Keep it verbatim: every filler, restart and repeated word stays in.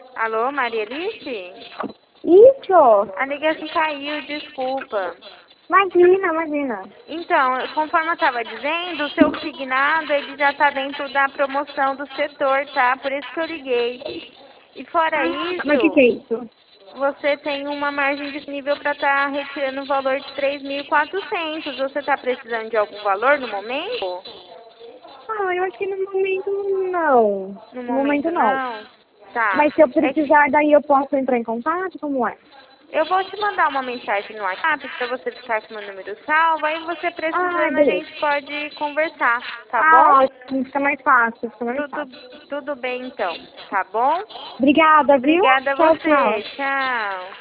Alô, Maria Alice? Isso! A ligação caiu, desculpa. Imagina, imagina. Então, conforme eu estava dizendo, o seu signado ele já está dentro da promoção do setor, tá? Por isso que eu liguei. E fora Ah, mas o que, que isso, é isso? você tem uma margem disponível para estar retirando o valor de três mil e quatrocentos. Você está precisando de algum valor no momento? Ah, eu acho que no momento não. No No momento momento não. não? Tá. Mas se eu É que precisar, daí eu posso entrar em contato? Como é? eu vou te mandar uma mensagem no WhatsApp para você ficar com meu número salvo. Aí você Ah, precisando, a beleza. gente pode conversar, tá bom? Ah, ótimo. Fica mais fácil, fica mais Tudo, fácil. tudo bem então, tá bom? Obrigada, viu? Obrigada a Tchau, tchau. você. Tchau.